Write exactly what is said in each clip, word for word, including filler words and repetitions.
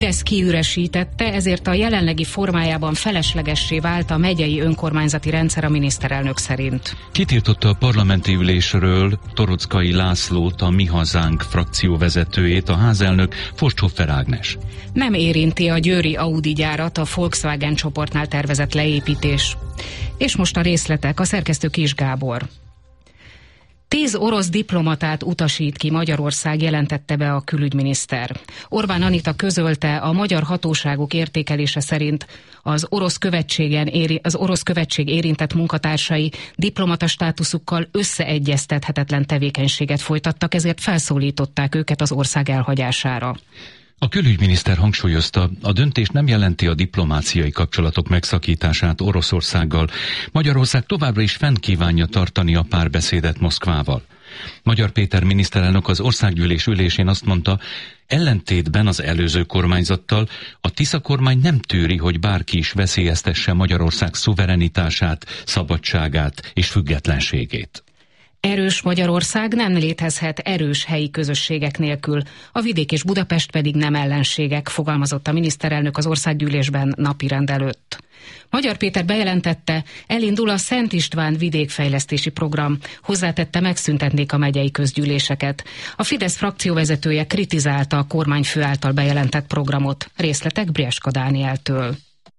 Ezt kiüresítette, ezért a jelenlegi formájában feleslegessé vált a megyei önkormányzati rendszer a miniszterelnök szerint. Kitiltotta a parlamenti ülésről Torockai Lászlót, a Mi Hazánk frakció vezetőjét, a házelnök Forsthoffer Ágnes. Nem érinti a győri Audi gyárat a Volkswagen csoportnál tervezett leépítés. És most a részletek, a szerkesztő Kis Gábor. Tíz orosz diplomatát utasít ki Magyarország, jelentette be a külügyminiszter. Orbán Anita közölte, a magyar hatóságok értékelése szerint az orosz követségen éri, az orosz követség érintett munkatársai diplomata státuszukkal összeegyeztethetetlen tevékenységet folytattak, ezért felszólították őket az ország elhagyására. A külügyminiszter hangsúlyozta, a döntés nem jelenti a diplomáciai kapcsolatok megszakítását Oroszországgal. Magyarország továbbra is fenn kívánja tartani a párbeszédet Moszkvával. Magyar Péter miniszterelnök az országgyűlés ülésén azt mondta, ellentétben az előző kormányzattal a Tisza kormány nem tűri, hogy bárki is veszélyeztesse Magyarország szuverenitását, szabadságát és függetlenségét. Erős Magyarország nem létezhet erős helyi közösségek nélkül, a vidék és Budapest pedig nem ellenségek, fogalmazott a miniszterelnök az országgyűlésben napirend előtt. Magyar Péter bejelentette, elindul a Szent István vidékfejlesztési program, hozzátette, megszüntetnék a megyei közgyűléseket. A Fidesz frakcióvezetője kritizálta a kormányfő által bejelentett programot. Részletek Brieska Dánieltől.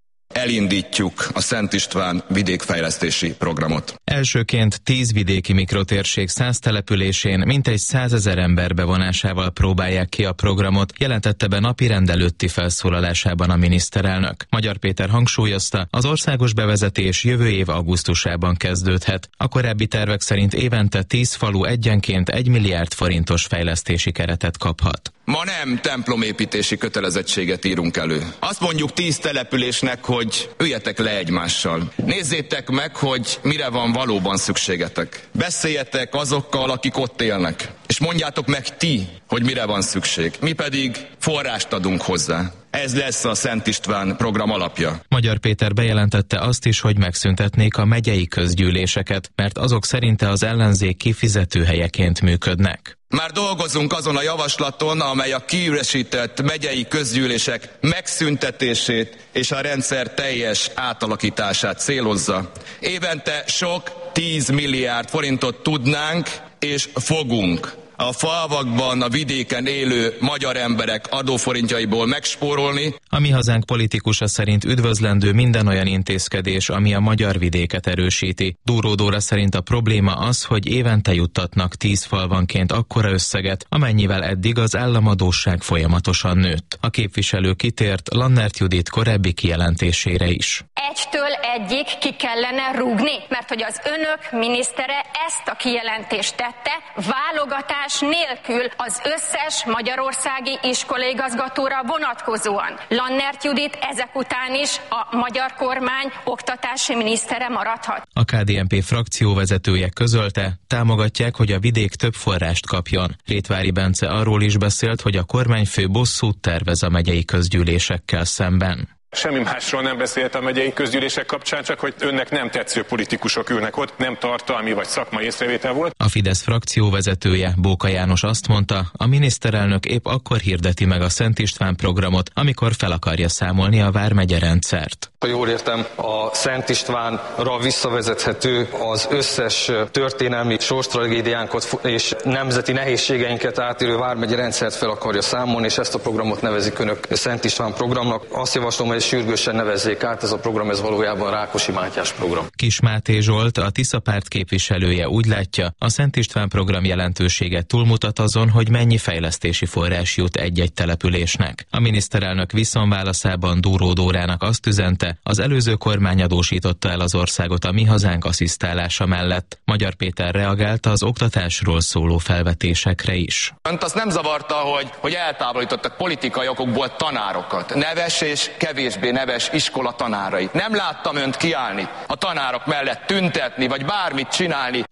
Elindítjuk a Szent István vidékfejlesztési programot. Elsőként tíz vidéki mikrotérség száz településén mintegy százezer ember bevonásával próbálják ki a programot, jelentette be napirend előtti felszólalásában a miniszterelnök. Magyar Péter hangsúlyozta, az országos bevezetés jövő év augusztusában kezdődhet. A korábbi tervek szerint évente tíz falu egyenként egy milliárd forintos fejlesztési keretet kaphat. Ma nem templomépítési kötelezettséget írunk elő. Azt mondjuk tíz településnek, hogy üljetek le egymással. Nézzétek meg, hogy mire van valóban szükségetek. Beszéljetek azokkal, akik ott élnek. És mondjátok meg ti, hogy mire van szükség. Mi pedig forrást adunk hozzá. Ez lesz a Szent István program alapja. Magyar Péter bejelentette azt is, hogy megszüntetnék a megyei közgyűléseket, mert azok szerinte az ellenzék kifizetőhelyeként működnek. Már dolgozunk azon a javaslaton, amely a kiüresített megyei közgyűlések megszüntetését és a rendszer teljes átalakítását célozza. Évente sok tíz milliárd forintot tudnánk és fogunk a falvakban, a vidéken élő magyar emberek adóforintjaiból megspórolni. A Mi Hazánk politikusa szerint üdvözlendő minden olyan intézkedés, ami a magyar vidéket erősíti. Dúró Dóra szerint a probléma az, hogy évente juttatnak tíz falvanként akkora összeget, amennyivel eddig az államadósság folyamatosan nőtt. A képviselő kitért Lannert Judit korábbi kijelentésére is. Egytől egyig ki kellene rúgni, mert hogy az önök minisztere ezt a kijelentést tette, válogatás nélkül az összes magyarországi iskolaigazgatóra vonatkozóan. Lannert Judit ezek után is a magyar kormány oktatási minisztere maradhat. A ká dé en pé frakcióvezetője közölte, támogatják, hogy a vidék több forrást kapjon. Rétvári Bence arról is beszélt, hogy a kormányfő bosszút tervez a megyei közgyűlésekkel szemben. Semmi másról nem beszélt a megyei közgyűlések kapcsán, csak hogy önnek nem tetsző politikusok ülnek ott, nem tartalmi vagy szakmai észrevétel volt. A Fidesz frakcióvezetője, Bóka János azt mondta, a miniszterelnök épp akkor hirdeti meg a Szent István programot, amikor fel akarja számolni a vármegye rendszert. Ha jól értem, a Szent Istvánra visszavezethető az összes történelmi sorstragédiánkat és nemzeti nehézségeinket átérő vármegye rendszert fel akarja számolni, és ezt a programot nevezik önök Szent István programnak. Azt javaslom, hogy sürgősen nevezzék át, ez a program, ez valójában Rákosi Mátyás program. Kis Máté Zsolt, a Tisza párt képviselője úgy látja, a Szent István program jelentősége túlmutat azon, hogy mennyi fejlesztési forrás jut egy-egy településnek. A miniszterelnök viszonválaszában Dúró Dórának azt üzente, az előző kormány adósította el az országot a Mi Hazánk asszisztálása mellett. Magyar Péter reagált az oktatásról szóló felvetésekre is. Önt azt nem zavarta, hogy, hogy eltávolítottak politikai okokból tanárokat, neves és kevésbé neves iskola tanárai. Nem láttam önt kiállni a tanárok mellett, tüntetni, vagy bármit csinálni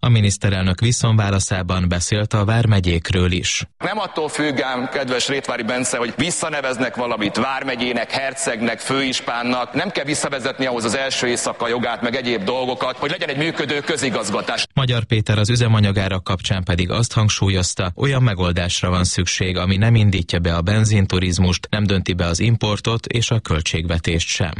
A miniszterelnök viszonválaszában beszélt a vármegyékről is. Nem attól függ ám, kedves Rétvári Bence, hogy visszaneveznek valamit vármegyének, hercegnek, főispánnak. Nem kell visszavezetni ahhoz az első éjszaka jogát, meg egyéb dolgokat, hogy legyen egy működő közigazgatás. Magyar Péter az üzemanyagárak kapcsán pedig azt hangsúlyozta, olyan megoldásra van szükség, ami nem indítja be a benzinturizmust, nem dönti be az importot és a költségvetést sem.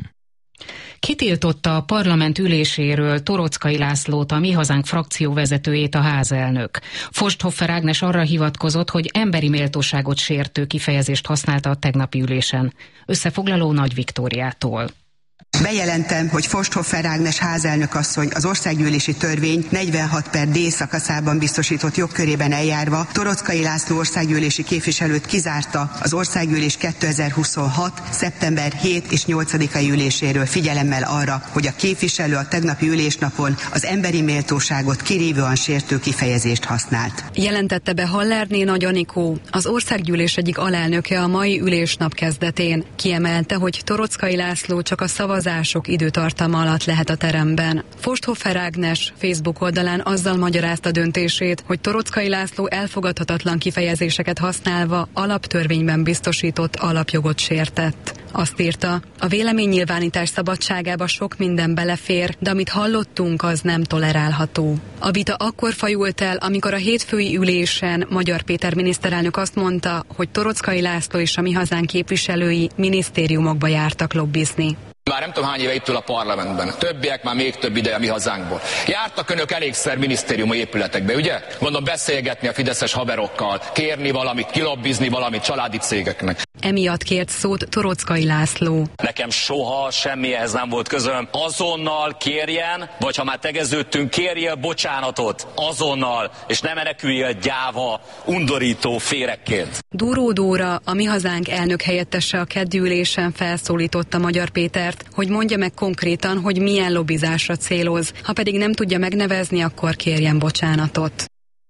Kitiltotta a parlament üléséről Toroczkai Lászlót, a Mi Hazánk frakcióvezetőjét a házelnök. Forsthoffer Ágnes arra hivatkozott, hogy emberi méltóságot sértő kifejezést használta a tegnapi ülésen. Összefoglaló Nagy Viktóriától. Bejelentem, hogy Forsthoffer Ágnes házelnök asszony az országgyűlési törvény negyvenhat per D szakaszában biztosított jogkörében eljárva Toroczkai László országgyűlési képviselőt kizárta az országgyűlés kétezer-huszonhat. szeptember hetedike és nyolcadikai üléséről figyelemmel arra, hogy a képviselő a tegnapi ülésnapon az emberi méltóságot kirívóan sértő kifejezést használt. Jelentette be Hallerné Nagy Anikó, az országgyűlés egyik alelnöke a mai ülésnap kezdetén. Kiemelte, hogy Toroczkai László csak a szavazások időtartama alatt lehet a teremben. Forsthoffer Ágnes Facebook oldalán azzal magyarázta döntését, hogy Toroczkai László elfogadhatatlan kifejezéseket használva alaptörvényben biztosított alapjogot sértett. Azt írta, a véleménynyilvánítás szabadságába sok minden belefér, de amit hallottunk, az nem tolerálható. A vita akkor fajult el, amikor a hétfői ülésen Magyar Péter miniszterelnök azt mondta, hogy Toroczkai László és a Mi Hazánk képviselői minisztériumokba jártak lobbizni. Már nem tudom hány éve itt ül a parlamentben. Többiek már még több ideje a Mi Hazánkból. Jártak önök elégszer minisztériumi épületekbe, ugye? Gondolom beszélgetni a fideszes haverokkal, kérni valamit, kilobbizni valamit családi cégeknek. Emiatt kért szót Toroczkai László. Nekem soha semmihez nem volt közöm. Azonnal kérjen, vagy ha már tegeződtünk, kérjél bocsánatot. Azonnal, és nem meneküljél gyáva, undorító féregként. Dúró Dóra, a Mi Hazánk elnök helyettese a keddi ülésen felszólította Magyar Pétert, hogy mondja meg konkrétan, hogy milyen lobbizásra céloz. Ha pedig nem tudja megnevezni, akkor kérjen bocsánatot.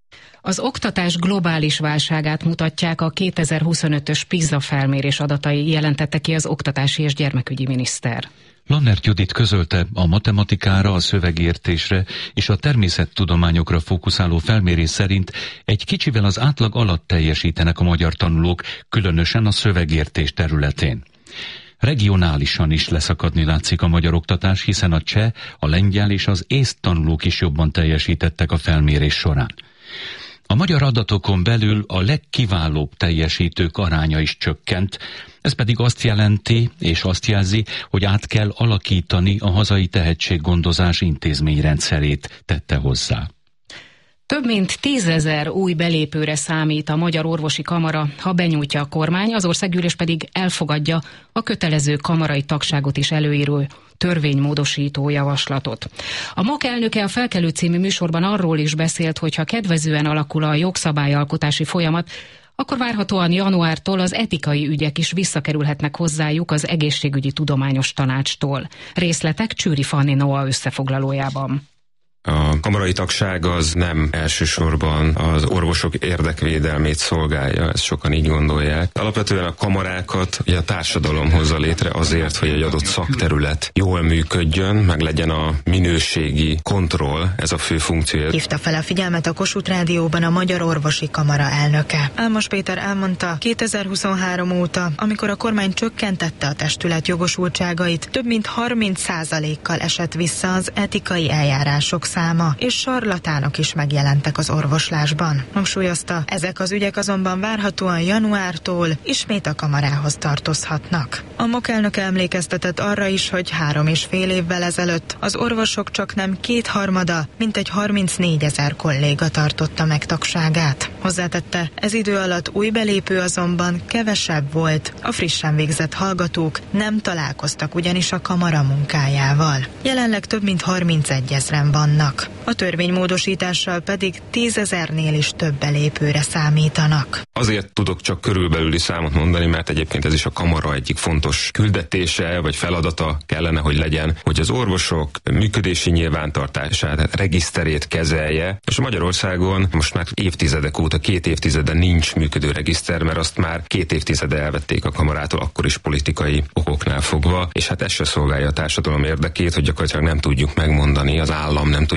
Az oktatás globális válságát mutatják a kétezer-huszonötös PISA felmérés adatai, jelentette ki az oktatási és gyermekügyi miniszter. Lannert Judit közölte, a matematikára, a szövegértésre és a természettudományokra fókuszáló felmérés szerint egy kicsivel az átlag alatt teljesítenek a magyar tanulók, különösen a szövegértés területén. Regionálisan is leszakadni látszik a magyar oktatás, hiszen a cseh, a lengyel és az észt tanulók is jobban teljesítettek a felmérés során. A magyar adatokon belül a legkiválóbb teljesítők aránya is csökkent, ez pedig azt jelenti és azt jelzi, hogy át kell alakítani a hazai tehetséggondozás intézményrendszerét, tette hozzá. Több mint tízezer új belépőre számít a Magyar Orvosi Kamara, ha benyújtja a kormány, az országgyűlés pedig elfogadja a kötelező kamarai tagságot is előíró törvénymódosító javaslatot. A MAK elnöke a Felkelő című műsorban arról is beszélt, hogy ha kedvezően alakul a jogszabályalkotási folyamat, akkor várhatóan januártól az etikai ügyek is visszakerülhetnek hozzájuk az egészségügyi tudományos tanácstól. Részletek Csőri Fanni Noa összefoglalójában. A kamarai tagság az nem elsősorban az orvosok érdekvédelmét szolgálja, ezt sokan így gondolják. Alapvetően a kamarákat ugye a társadalom hozza létre azért, hogy egy adott szakterület jól működjön, meg legyen a minőségi kontroll, ez a fő funkciója. Hívta fel a figyelmet a Kossuth Rádióban a Magyar Orvosi Kamara elnöke. Álmos Péter elmondta, kétezer-huszonhárom óta, amikor a kormány csökkentette a testület jogosultságait, több mint harminc százalékkal esett vissza az etikai eljárások száma, és sarlatánok is megjelentek az orvoslásban. Hangsúlyozta, ezek az ügyek azonban várhatóan januártól ismét a kamarához tartozhatnak. A MOK elnöke emlékeztetett arra is, hogy három és fél évvel ezelőtt az orvosok csak nem kétharmada, mintegy harmincnégyezer kolléga tartotta meg tagságát. Hozzátette, ez idő alatt új belépő azonban kevesebb volt. A frissen végzett hallgatók nem találkoztak ugyanis a kamara munkájával. Jelenleg több mint harmincegyezren vannak. A törvénymódosítással pedig tízezernél is több belépőre számítanak. Azért tudok csak körülbelüli számot mondani, mert egyébként ez is a kamara egyik fontos küldetése vagy feladata kellene, hogy legyen, hogy az orvosok működési nyilvántartását, tehát regiszterét kezelje, és Magyarországon most már évtizedek óta, két évtizede nincs működő regiszter, mert azt már két évtizede elvették a kamarától, akkor is politikai okoknál fogva, és hát ez se szolgálja a társadalom érdekét, hogy gyakorlatilag nem tudjuk megmondani, az állam nem tudja megmondani,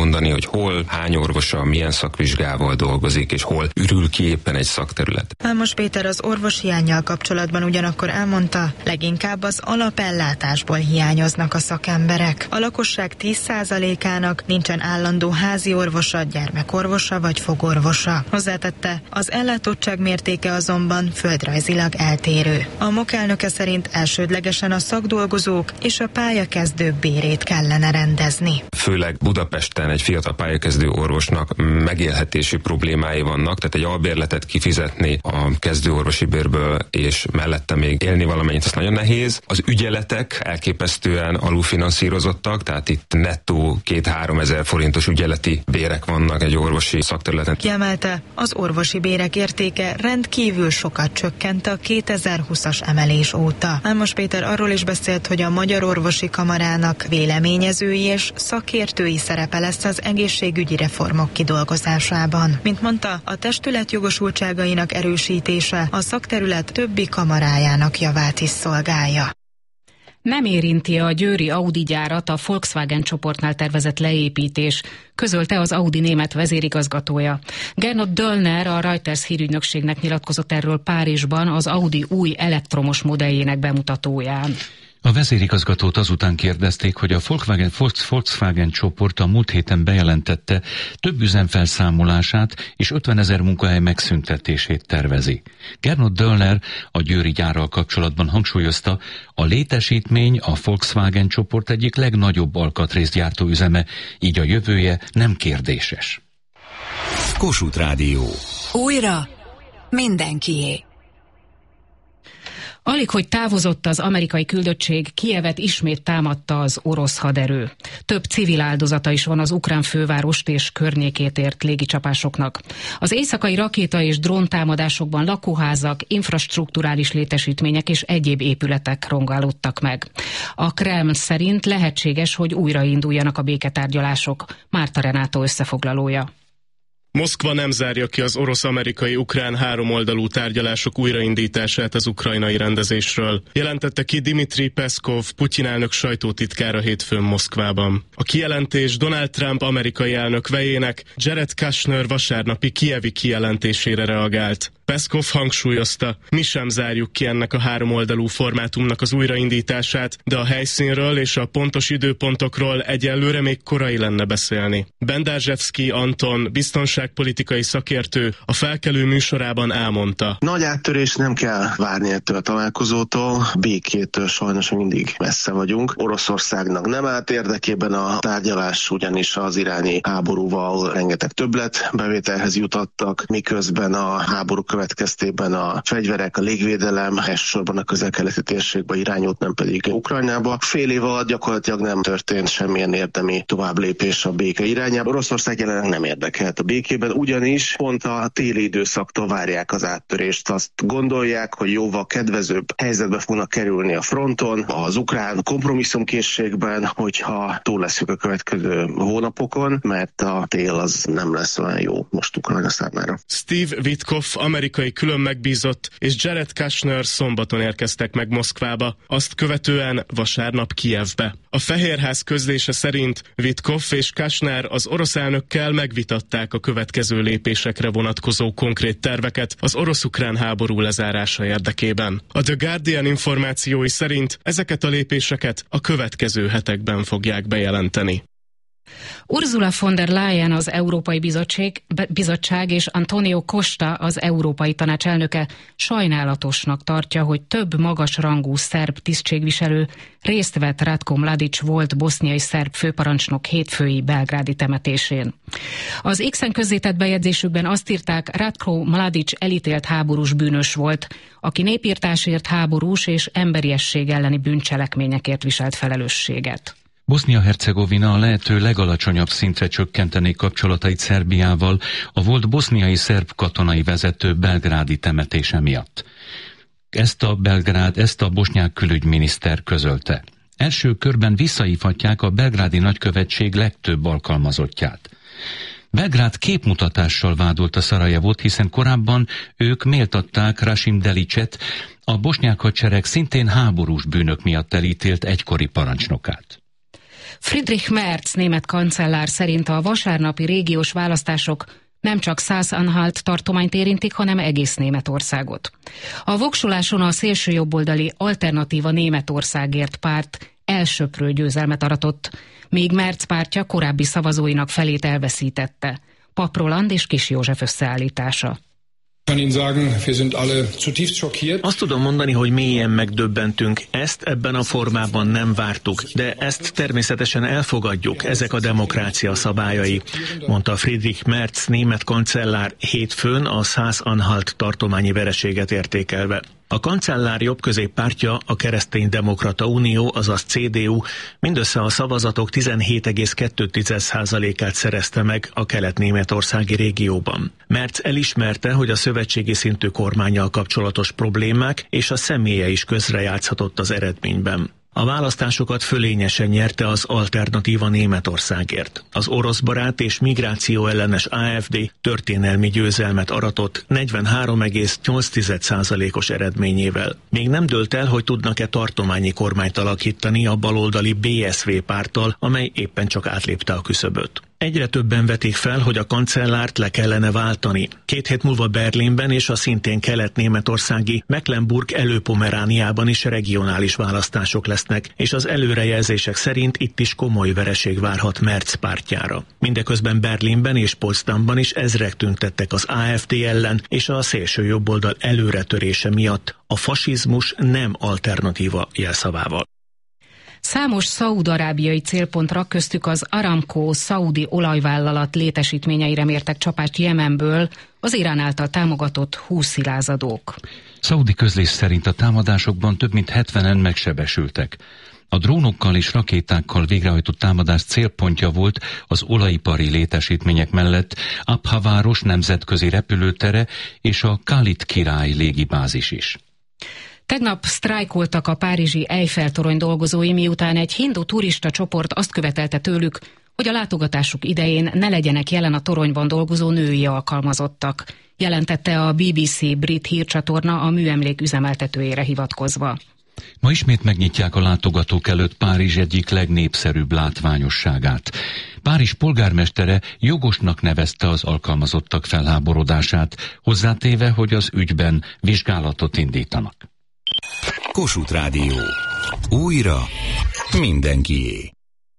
mondani, hogy hol, hány orvosa, milyen szakvizsgával dolgozik, és hol ürül ki éppen egy szakterület. Álmos Péter az orvoshiánnyal kapcsolatban ugyanakkor elmondta, leginkább az alapellátásból hiányoznak a szakemberek. A lakosság tíz százalékának nincsen állandó házi orvosa, gyermekorvosa vagy fogorvosa. Hozzátette, az ellátottság mértéke azonban földrajzilag eltérő. A MOK elnöke szerint elsődlegesen a szakdolgozók és a pályakezdők bérét kellene rendezni. Főleg Budapesten egy fiatal pályakezdő orvosnak megélhetési problémái vannak, tehát egy albérletet kifizetni a kezdőorvosi bérből és mellette még élni valamennyit, az nagyon nehéz. Az ügyeletek elképesztően alulfinanszírozottak, tehát itt nettó két-három ezer forintos ügyeleti bérek vannak egy orvosi szakterületen. Kiemelte, az orvosi bérek értéke rendkívül sokat csökkent a kétezer-húszas emelés óta. Álmos Péter arról is beszélt, hogy a Magyar Orvosi Kamarának véleményezői és szakértői szerepe lesz az egészségügyi reformok kidolgozásában. Mint mondta, a testület jogosultságainak erősítése a szakterület többi kamarájának javát is szolgálja. Nem érinti a győri Audi gyárat a Volkswagen csoportnál tervezett leépítés, közölte az Audi német vezérigazgatója. Gernot Döllner, a Reuters hírügynökségnek nyilatkozott erről Párizsban az Audi új elektromos modelljének bemutatóján. A vezérigazgatót azután kérdezték, hogy a Volkswagen, Volkswagen csoport a múlt héten bejelentette, több üzem felszámolását és ötvenezer munkahely megszüntetését tervezi. Gernot Döllner a győri gyárral kapcsolatban hangsúlyozta, a létesítmény a Volkswagen csoport egyik legnagyobb alkatrészgyártó üzeme, így a jövője nem kérdéses. Kossuth Rádió. Újra mindenkié. Alig, hogy távozott az amerikai küldöttség, Kijevet ismét támadta az orosz haderő. Több civil áldozata is van az ukrán fővárost és környékét ért légicsapásoknak. Az éjszakai rakéta és dróntámadásokban lakóházak, infrastrukturális létesítmények és egyéb épületek rongálódtak meg. A Kreml szerint lehetséges, hogy újrainduljanak a béketárgyalások. Márta Renátó összefoglalója. Moszkva nem zárja ki az orosz-amerikai-ukrán háromoldalú tárgyalások újraindítását az ukrajnai rendezésről, jelentette ki Dmitri Peszkov, Putyin elnök sajtótitkára hétfőn Moszkvában. A kijelentés Donald Trump amerikai elnök vejének, Jared Kushner vasárnapi kijevi kijelentésére reagált. Peszkov hangsúlyozta, mi sem zárjuk ki ennek a háromoldalú formátumnak az újraindítását, de a helyszínről és a pontos időpontokról egyelőre még korai lenne beszélni. Bendarzsevszky Anton, biztonságpolitikai szakértő, a Felkelő műsorában elmondta. Nagy áttörés nem kell várni ettől a találkozótól, békétől sajnos mindig messze vagyunk. Oroszországnak nem állt érdekében a tárgyalás, ugyanis az iráni háborúval rengeteg többlet bevételhez jutottak, miközben a háború következtében a fegyverek, a légvédelem elsősorban a közel-keleti térségbe irányult, nem pedig Ukrajnába. Fél év alatt gyakorlatilag nem történt semmilyen érdemi továbblépés a béke irányába. Oroszország jelenleg nem érdekelt a békében, ugyanis pont a téli időszaktól várják az áttörést. Azt gondolják, hogy jóval kedvezőbb helyzetbe fognak kerülni a fronton, az ukrán kompromisszumkészségben, hogyha túl leszünk a következő hónapokon, mert a tél az nem lesz olyan jó most Ukrajna számára. Steve Witkoff, amerikai külön megbízott, és Jared Kushner szombaton érkeztek meg Moszkvába, azt követően vasárnap Kijevbe. A Fehérház közlése szerint Witkoff és Kushner az orosz elnökkel megvitatták a következő lépésekre vonatkozó konkrét terveket az orosz-ukrán háború lezárása érdekében. A The Guardian információi szerint ezeket a lépéseket a következő hetekben fogják bejelenteni. Ursula von der Leyen, az Európai Bizottság, Bizottság és Antonio Costa, az Európai Tanács elnöke sajnálatosnak tartja, hogy több magas rangú szerb tisztségviselő részt vett Ratko Mladic volt boszniai szerb főparancsnok hétfői belgrádi temetésén. Az X-en közzétett bejegyzésükben azt írták, Ratko Mladic elítélt háborús bűnös volt, aki népírtásért, háborús és emberiesség elleni bűncselekményekért viselt felelősséget. Bosznia-Hercegovina a lehető legalacsonyabb szintre csökkenteni kapcsolatait Szerbiával a volt boszniai szerb katonai vezető belgrádi temetése miatt. Ezt a Belgrád, ezt a bosnyák külügyminiszter közölte. Első körben visszahívhatják a belgrádi nagykövetség legtöbb alkalmazottját. Belgrád képmutatással vádolta Szarajevót, hiszen korábban ők méltatták Rasim Delicet, a bosnyák hadsereg szintén háborús bűnök miatt elítélt egykori parancsnokát. Friedrich Merz német kancellár szerint a vasárnapi régiós választások nem csak Szász-Anhalt tartományt érintik, hanem egész Németországot. A voksoláson a szélsőjobboldali Alternatíva Németországért párt elsöprő győzelmet aratott, míg Merz pártja korábbi szavazóinak felét elveszítette. Papp Roland és Kis József összeállítása. Azt tudom mondani, hogy mélyen megdöbbentünk. Ezt ebben a formában nem vártuk, de ezt természetesen elfogadjuk, ezek a demokrácia szabályai, mondta Friedrich Merz német kancellár hétfőn a Szász-Anhalt tartományi vereséget értékelve. A kancellár jobbközép pártja, a Kereszténydemokrata Unió, azaz cé dé u mindössze a szavazatok tizenhét egész kettő százalékát szerezte meg a kelet-németországi régióban. Merz elismerte, hogy a szövetségi szintű kormánnyal kapcsolatos problémák és a személye is közrejátszhatott az eredményben. A választásokat fölényesen nyerte az Alternatíva Németországért. Az oroszbarát és migráció ellenes á ef dé történelmi győzelmet aratott negyvenhárom egész nyolc százalékos eredményével. Még nem dőlt el, hogy tudnak-e tartományi kormányt alakítani a baloldali bé es vé párttal, amely éppen csak átlépte a küszöböt. Egyre többen vetik fel, hogy a kancellárt le kellene váltani. Két hét múlva Berlinben és a szintén kelet-németországi Mecklenburg Előpomerániában is regionális választások lesznek, és az előrejelzések szerint itt is komoly vereség várhat Merz pártjára. Mindeközben Berlinben és Potsdamban is ezrek tüntettek az á ef dé ellen és a szélső jobboldal előretörése miatt, a fasizmus nem alternatíva jelszavával. Számos szaúd-arábiai célpontra, köztük az Aramco szaudi olajvállalat létesítményeire mértek csapást Jemenből az Irán által támogatott húszilázadók. Szaudi közlés szerint a támadásokban több mint hetvenen megsebesültek. A drónokkal és rakétákkal végrehajtott támadás célpontja volt az olajipari létesítmények mellett Abha város nemzetközi repülőtere és a Khalid király légibázis is. Tegnap sztrájkoltak a párizsi Eiffel-torony dolgozói, miután egy hindu turista csoport azt követelte tőlük, hogy a látogatásuk idején ne legyenek jelen a toronyban dolgozó női alkalmazottak, jelentette a bé bé cé brit hírcsatorna a műemlék üzemeltetőjére hivatkozva. Ma ismét megnyitják a látogatók előtt Párizs egyik legnépszerűbb látványosságát. Párizs polgármestere jogosnak nevezte az alkalmazottak felháborodását, hozzátéve, hogy az ügyben vizsgálatot indítanak. Kossuth Rádió. Újra mindenkié.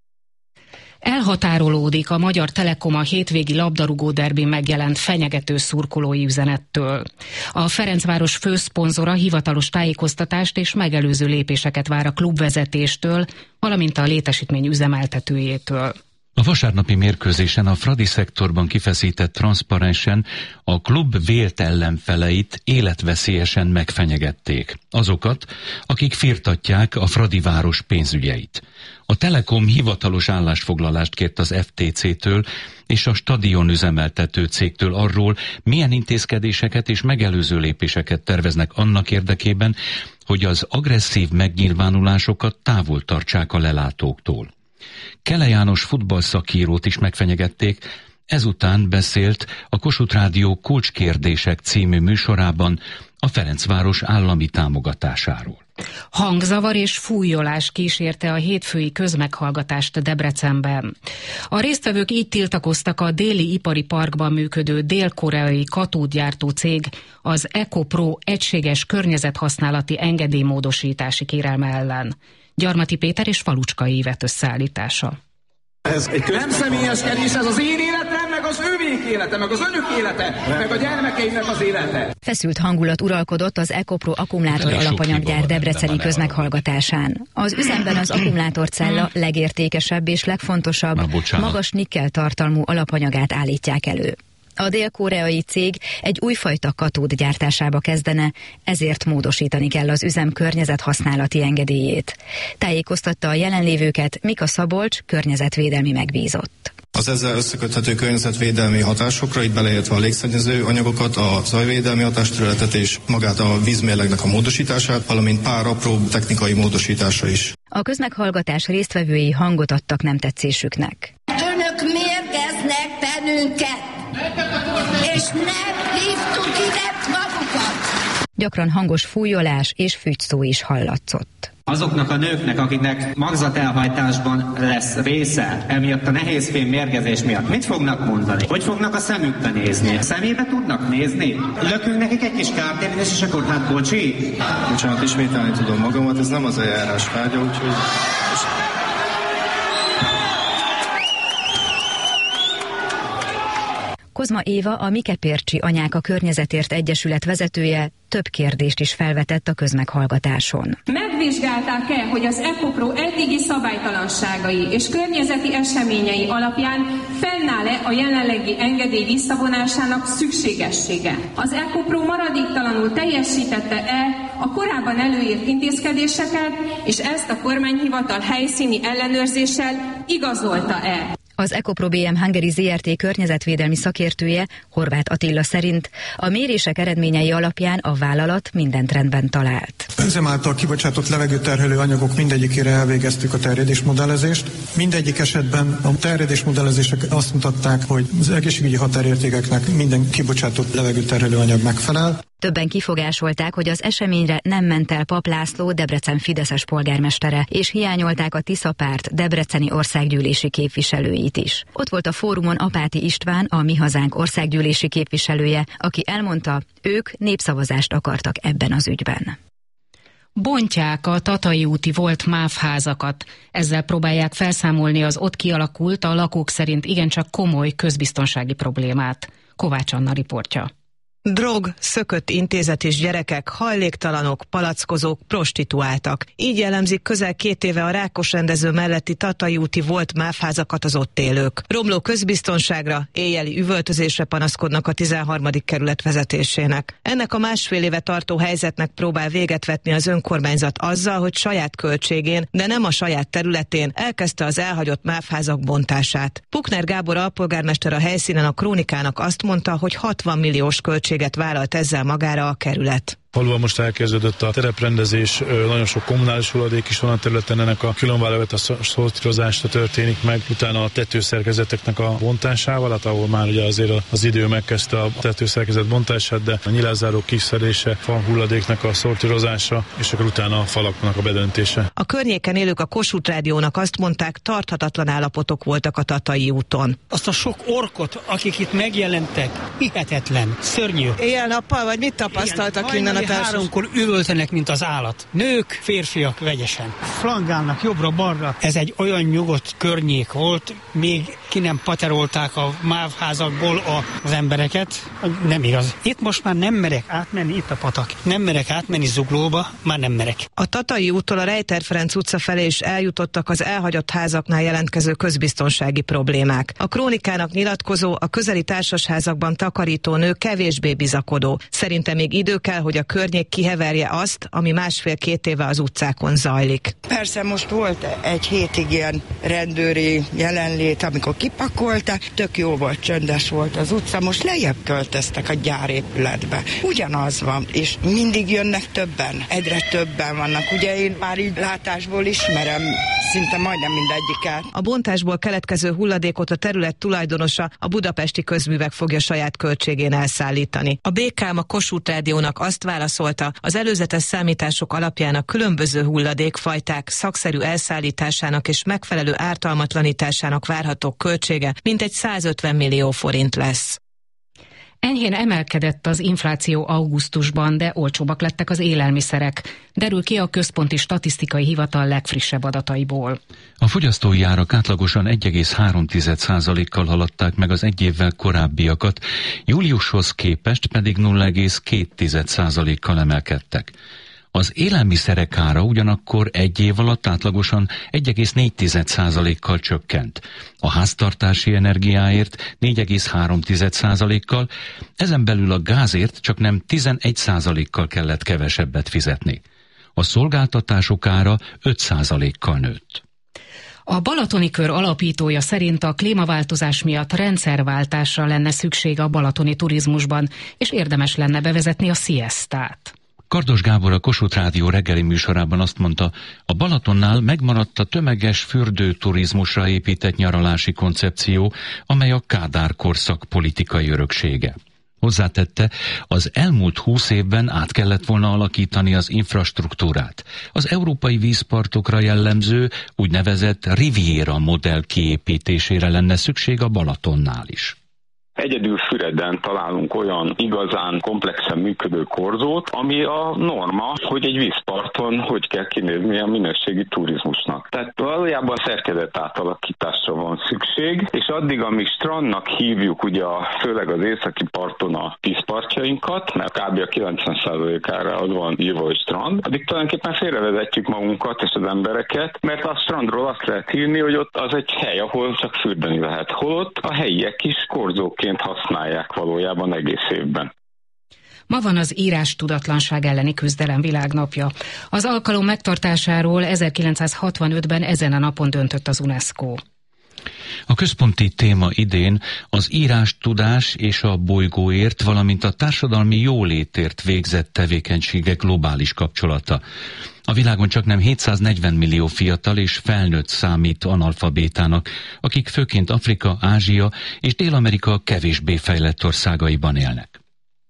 Elhatárolódik a Magyar Telekom a hétvégi labdarúgó derbin megjelent fenyegető szurkolói üzenettől. A Ferencváros főszponzora hivatalos tájékoztatást és megelőző lépéseket vár a klubvezetéstől, valamint a létesítmény üzemeltetőjétől. A vasárnapi mérkőzésen a Fradi szektorban kifeszített transzparensen a klub vélt ellenfeleit életveszélyesen megfenyegették. Azokat, akik firtatják a Fradi város pénzügyeit. A Telekom hivatalos állásfoglalást kért az ef té cé-től és a stadion üzemeltető cégtől arról, milyen intézkedéseket és megelőző lépéseket terveznek annak érdekében, hogy az agresszív megnyilvánulásokat távol tartsák a lelátóktól. Kele János futballszakírót is megfenyegették, ezután beszélt a Kossuth Rádió Kulcskérdések című műsorában a Ferencváros állami támogatásáról. Hangzavar és fújolás kísérte a hétfői közmeghallgatást Debrecenben. A résztvevők így tiltakoztak a déli ipari parkban működő dél-koreai katódgyártó cég, az EcoPro egységes környezethasználati engedélymódosítási kérelme ellen. Gyarmati Péter és Falucskai Ívet összeállítása. Ez egy nem személyeskedés, ez az én életem, meg az övék élete, meg az önök élete, meg a gyermekeimnek az élete. Feszült hangulat uralkodott az EcoPro akkumulátor alapanyaggyár debreceni közmeghallgatásán. Az üzemben az akkumulátorcella legértékesebb és legfontosabb, magas nikkel tartalmú alapanyagát állítják elő. A dél-koreai cég egy újfajta katód gyártásába kezdene, ezért módosítani kell az üzem környezethasználati engedélyét. Tájékoztatta a jelenlévőket Mika Szabolcs, környezetvédelmi megbízott. Az ezzel összeköthető környezetvédelmi hatásokra, itt beleértve a légszennyező anyagokat, a zajvédelmi hatásterületet és magát a vízmérlegnek a módosítását, valamint pár apró technikai módosítása is. A közmeghallgatás résztvevői hangot adtak nem tetszésüknek. Önök mérgeznek bennünket, és nem hívtuk ide magukat. Gyakran hangos fújolás és fügyszó is hallatszott. Azoknak a nőknek, akiknek magzatelhajtásban lesz része, emiatt a nehézfém mérgezés miatt, mit fognak mondani? Hogy fognak a szemükbe nézni? A szemébe tudnak nézni? Lökünk nekik egy kis kártérítést, és akkor hát bocsi? Bocsánat, ismételni tudom magamat, ez nem az eljárás tárgya, úgyhogy... Kozma Éva, a Mikepércsi Anyák a Környezetért Egyesület vezetője, több kérdést is felvetett a közmeghallgatáson. Megvizsgálták-e, hogy az EcoPro eddigi szabálytalanságai és környezeti eseményei alapján fennáll-e a jelenlegi engedély visszavonásának szükségessége? Az EcoPro maradéktalanul teljesítette-e a korábban előírt intézkedéseket, és ezt a kormányhivatal helyszíni ellenőrzéssel igazolta-e? Az EcoPro bé em Hungary zé er té környezetvédelmi szakértője, Horváth Attila szerint a mérések eredményei alapján a vállalat mindent rendben talált. Üzem által kibocsátott levegőterhelő anyagok mindegyikére elvégeztük a terjedésmodellezést. Mindegyik esetben a terjedésmodellezések azt mutatták, hogy az egészségügyi határértékeknek minden kibocsátott levegőterhelő anyag megfelel. Többen kifogásolták, hogy az eseményre nem ment el Pap László, Debrecen fideszes polgármestere, és hiányolták a Tisza párt debreceni országgyűlési képviselőit is. Ott volt a fórumon Apáti István, a Mi Hazánk országgyűlési képviselője, aki elmondta, ők népszavazást akartak ebben az ügyben. Bontják a Tatai úti volt MÁV házakat. Ezzel próbálják felszámolni az ott kialakult, a lakók szerint igencsak komoly közbiztonsági problémát. Kovács Anna riportja. Drog, szökött intézet és gyerekek, hajléktalanok, palackozók, prostituáltak. Így jellemzik közel két éve a Rákos-rendező melletti Tatai úti volt mávházakat az ott élők. Romló közbiztonságra, éjjeli üvöltözésre panaszkodnak a tizenharmadik kerület vezetésének. Ennek a másfél éve tartó helyzetnek próbál véget vetni az önkormányzat azzal, hogy saját költségén, de nem a saját területén elkezdte az elhagyott mávházak bontását. Pukner Gábor alpolgármester a helyszínen a Krónikának azt mondta, hogy hatvan milliós költség vállalt ezzel magára a kerület. Valóban most elkezdődött a tereprendezés, nagyon sok kommunális hulladék is van a területen, ennek a különvállalat a szortírozása történik meg, utána a tetőszerkezeteknek a bontásával, hát ahol már ugye azért az idő megkezdte a tetőszerkezet bontását, de a nyilázzáró kiszerése, fa hulladéknak a szortírozása, és akkor utána a falaknak a bedöntése. A környéken élők a Kossuth Rádiónak azt mondták, tarthatatlan állapotok voltak a Tatai úton. Azt a sok orkot, akik itt megjelentek, hihetetlen, szörnyű. Éjjel-nappal, vagy mit tapasztaltak innen a társas? Háromkor üvöltenek, mint az állat. Nők, férfiak vegyesen. Flangálnak jobbra-balra. Ez egy olyan nyugodt környék volt, még ki nem paterolták a mávházakból a, az embereket. Nem igaz. Itt most már nem merek átmenni, itt a patak. Nem merek átmenni Zuglóba, már nem merek. A Tatai úttól a Rejter Ferenc utca felé is eljutottak az elhagyott házaknál jelentkező közbiztonsági problémák. A Krónikának nyilatkozó, a közeli társasházakban takarító nő kevésbé bizakodó. Szerinte még idő kell, hogy a környék kiheverje azt, ami másfél-két éve az utcákon zajlik. Persze most volt egy hétig ilyen rendőri jelenlét, amikor kipakolták, tök jó volt, csöndes volt az utca, most lejjebb költöztek a gyárépületbe. Ugyanaz van, és mindig jönnek többen, egyre többen vannak. Ugye én már így látásból ismerem szinte majdnem mindegyiket. A bontásból keletkező hulladékot a terület tulajdonosa, a Budapesti Közművek fogja saját költségén elszállítani. A bé ká em a Kossuth Rádiónak azt válaszolta, az előzetes számítások alapján a különböző hulladékfajták szakszerű elszállításának és megfelelő ártalmatlanításának várható költsége mintegy százötven millió forint lesz. Enyhén emelkedett az infláció augusztusban, de olcsóbbak lettek az élelmiszerek. Derül ki a Központi Statisztikai Hivatal legfrissebb adataiból. A fogyasztói árak átlagosan egy egész három százalékkal haladták meg az egy évvel korábbiakat, júliushoz képest pedig nulla egész két százalékkal emelkedtek. Az élelmiszerek ára ugyanakkor egy év alatt átlagosan egy egész négy százalékkal csökkent. A háztartási energiáért négy egész három százalékkal, ezen belül a gázért csak nem tizenegy százalékkal kellett kevesebbet fizetni. A szolgáltatások ára öt százalékkal nőtt. A Balatoni Kör alapítója szerint a klímaváltozás miatt rendszerváltásra lenne szükség a balatoni turizmusban, és érdemes lenne bevezetni a sziesztát. Kardos Gábor a Kossuth Rádió reggeli műsorában azt mondta, a Balatonnál megmaradt a tömeges fürdőturizmusra épített nyaralási koncepció, amely a Kádár korszak politikai öröksége. Hozzátette, az elmúlt húsz évben át kellett volna alakítani az infrastruktúrát. Az európai vízpartokra jellemző úgynevezett Riviera modell kiépítésére lenne szükség a Balatonnál is. Egyedül Füreden találunk olyan igazán komplexen működő korzót, ami a norma, hogy egy vízparton hogy kell kinézni a minőségi turizmusnak. Tehát valójában szerkezet átalakításra van szükség, és addig, amíg strandnak hívjuk ugye a, főleg az északi parton a vízpartjainkat, mert kb. A kilencven százalékára az van írva, hogy strand, addig tulajdonképpen félrevezetjük magunkat és az embereket, mert a strandról azt lehet írni, hogy ott az egy hely, ahol csak fürdeni lehet. Holott a helyiek is korzóként használják valójában egész évben. Ma van az írás tudatlanság elleni küzdelem világnapja. Az alkalom megtartásáról ezerkilencszázhatvanötben ezen a napon döntött az UNESCO. A központi téma idén az írástudás és a bolygóért, valamint a társadalmi jólétért végzett tevékenységek globális kapcsolata. A világon csaknem hétszáznegyven millió fiatal és felnőtt számít analfabétának, akik főként Afrika, Ázsia és Dél-Amerika kevésbé fejlett országaiban élnek.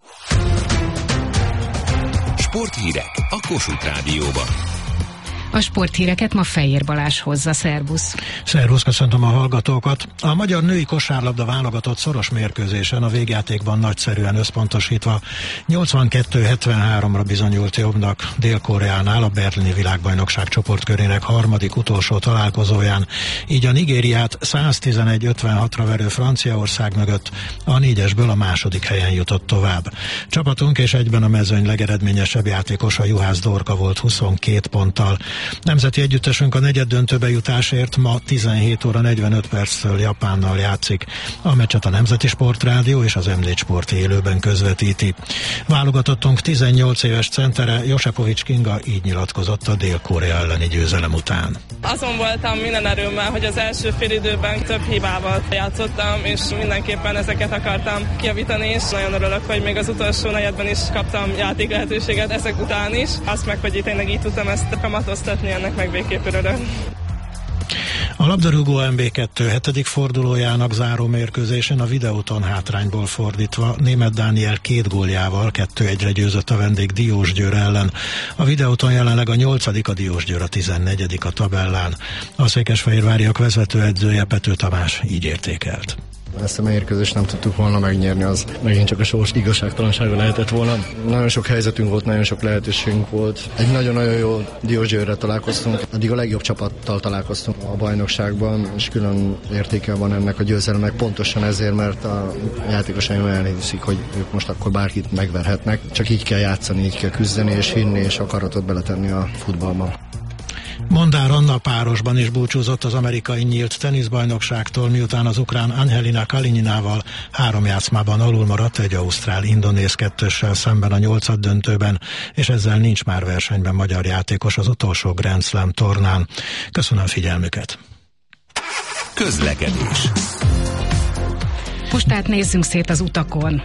Sporthírek a Kossuth Rádióban. A sporthíreket ma Fejér Balázs hozza. Szervusz! Szervusz, köszöntöm a hallgatókat! A magyar női kosárlabda válogatott szoros mérkőzésen a végjátékban nagyszerűen összpontosítva nyolcvankettő hetvenháromra bizonyult jobbnak Dél-Koreánál a berlini világbajnokság csoportkörének harmadik utolsó találkozóján, így a Nigériát száztizenegy ötvenhatra verő Franciaország mögött a négyesből a második helyen jutott tovább. Csapatunk és egyben a mezőny legeredményesebb játékosa Juhász Dorka volt huszonkét ponttal. Nemzeti együttesünk a negyeddöntőbe jutásért ma tizenhét óra negyvenöt perctől Japánnal játszik. A meccset a Nemzeti Sportrádió és az em négy Sport élőben közvetíti. Válogatottunk tizennyolc éves centere Josepovics Kinga így nyilatkozott a Dél-Korea elleni győzelem után. Azon voltam minden erőmmel, hogy az első fél időben több hibával játszottam, és mindenképpen ezeket akartam kijavítani, és nagyon örülök, hogy még az utolsó negyedben is kaptam játék lehetőséget ezek után is. Azt meg, hogy tényleg így tudtam ezt kamatoztatni, ennek meg végképp örülök. A labdarúgó em bé kettő hetedik fordulójának záró mérkőzésen a Videoton hátrányból fordítva Németh Dániel két góljával kettő egyre győzött a vendég Diósgyőr ellen. A Videoton jelenleg a nyolcadik, a Diósgyőr a tizennegyedik a tabellán. A székesfehérváriak vezetőedzője Pető Tamás így értékelt. Ezt a mérkőzést nem tudtuk volna megnyerni, az megint csak a sors igazságtalansága lehetett volna. Nagyon sok helyzetünk volt, nagyon sok lehetőségünk volt. Egy nagyon-nagyon jó Diósgyőrrel találkoztunk, eddig a legjobb csapattal találkoztunk a bajnokságban, és külön értéke van ennek a győzelemnek, pontosan ezért, mert a játékosaim elhiszik, hogy ők most akkor bárkit megverhetnek. Csak így kell játszani, így kell küzdeni, és hinni, és akaratot beletenni a futballba. Mondár Anna párosban is búcsúzott az amerikai nyílt teniszbajnokságtól, miután az ukrán Angelina Kalininával három játszmában alul maradt egy ausztrál-indonéz kettőssel szemben a nyolcad döntőben, és ezzel nincs már versenyben magyar játékos az utolsó Grand Slam tornán. Köszönöm figyelmüket! Közlekedés. Most tehát nézzünk szét az utakon.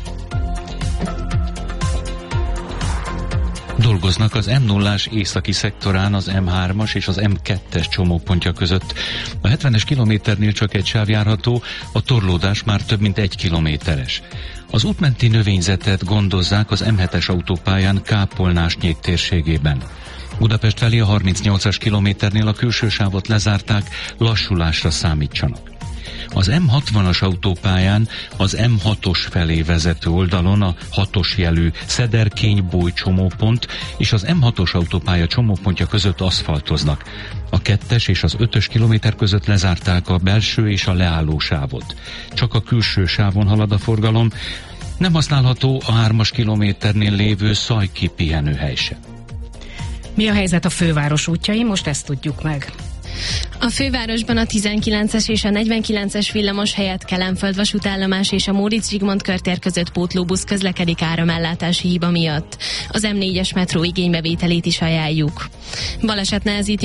Dolgoznak az em nullás északi szektorán az em hármas és az em kettes csomópontja között. A hetvenes kilométernél csak egy sáv járható, a torlódás már több mint egy kilométeres. Az útmenti növényzetet gondozzák az em hetes autópályán Kápolnásnyék térségében. Budapest felé a harmincnyolcas kilométernél a külső sávot lezárták, lassulásra számítsanak. Az em hatvanas autópályán az em hatos felé vezető oldalon a hatos jelű Szederkény-Bój csomópont és az em hatos autópálya csomópontja között aszfaltoznak. A kettes és az ötös kilométer között lezárták a belső és a leálló sávot. Csak a külső sávon halad a forgalom, nem használható a hármas kilométernél lévő Szajki pihenőhely sem. Mi a helyzet a főváros útjain? Most ezt tudjuk meg. A fővárosban a tizenkilences és a negyvenkilences villamos helyett Kelenföld vasútállomás és a Móricz Zsigmond körtér között pótlóbusz közlekedik áramellátási hiba miatt. Az em négyes metró igénybevételét is ajánljuk. Baleset nehezíti